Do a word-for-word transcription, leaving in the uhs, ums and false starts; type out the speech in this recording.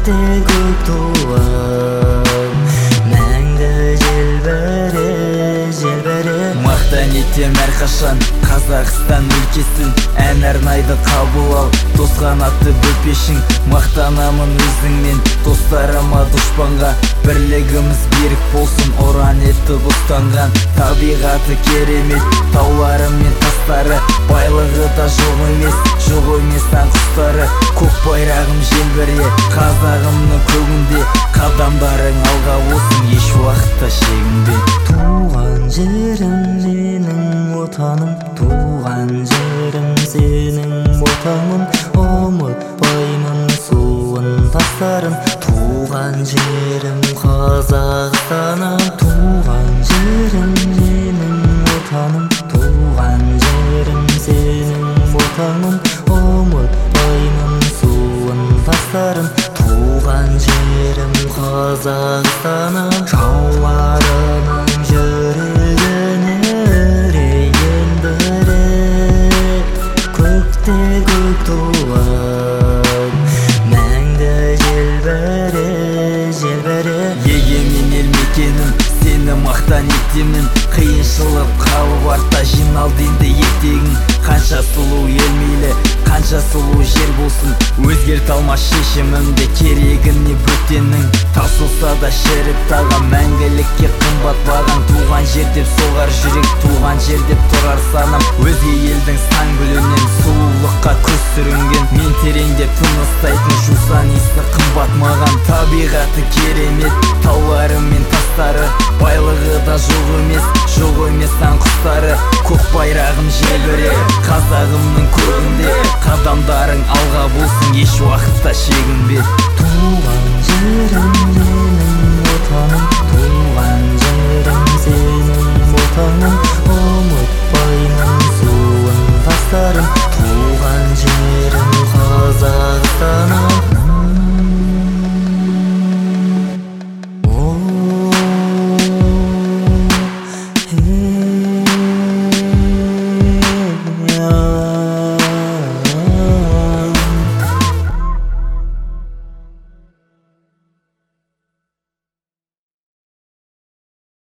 көкте көк туым, мәңгі желбіре, желбіре. Мақтан етем әрқашан Қазақстан өлкесін, ән арнайды қабыл ал, дос қанатты бөпешің. Мақтанамын өзіңмен, достарыма дұшпанға, бірлігіміз берік болсын, ұран етті бұстанған. Табиғаты керемет, таулары мен тастары, байлығы да жоқ емес, жоқ емес таң құстары. Көк байрағым желбіре, қазағымның көгінде, қадамдарың алға болсын, еш уақытта шегінбе. Туған жерім менің отаным, туған жерім сенің отаның, ұмытпаймын суын тастарын. Туған жерім Қазақстаным, туған жерім менің отаным, туған жерім сенің отаның, ұмытпаймын суын тастарын. Туған жерім Қазақстаным, жауларының жүрегіне үрейін бүрек, көкте көк туым, мәңгі желбіре, желбіре. Егемен ел мекенім, сені мақтан етемін, қиыншылық қалып артта жиналды енді ертегің. Қанша сұлу ел мейлі, қанша сұлу жер болсын, өзгерте алмас шешімімді, керегіне бөтеннің. Тасылса да шіріп тағам, мәңгілікке қымбат бағам. Туған жер деп соғар жүрек, туған жер деп тұрар санам. Өзге елдің сан гүлінен сұлулыққа көз сүрінген, мен тереңдеп тыныстайтын жусан иісі қымбат маған. Табиғаты керемет, таулары мен тастары, байлығы да жоқ емес, жоқ емес таң құстары. Көк байрағым желбіре, қазағымның көгінде, қадамдарың алға болсын, еш уақытта шегінбе. Туған жерім менің отаным,